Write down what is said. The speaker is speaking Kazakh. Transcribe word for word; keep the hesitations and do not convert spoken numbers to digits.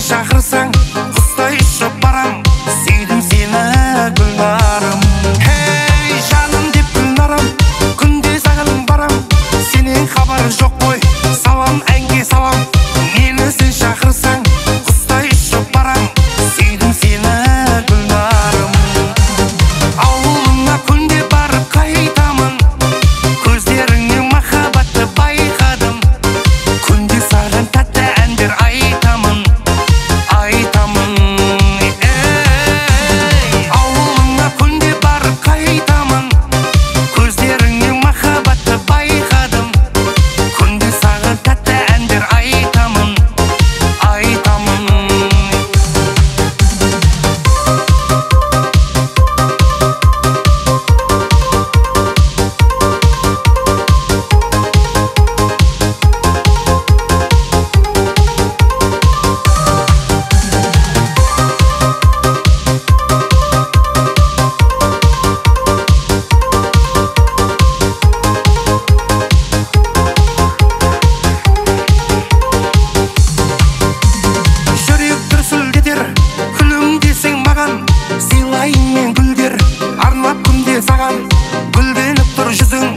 шақырсаң құстай ұшып барам, сүйдім сені гүлнарым. Хей жаным деп гүлнарым, күнде саған барам, сенен хабар жоқ қой, салам әнге салам. Мені сен шақырсаң құстай ұшып барам, сүйдім сені гүлнарым. Ауылыңа күнде барып қайтамын, көздеріңнен махаббатты байқадым. Күнде саған тәтті әндер айтамын, айтамын. Ей, ауылыңа күнде барып қайтамын, көздеріңнен махаббатты байқадым. Күнде саған тәтті әндер айтамын, айтамын. Жүрек дүрсілдетер, күлімдесең маған, сыйлайын мен гүлдер, арнап күнде саған. Гүлденіп тұр жүзің,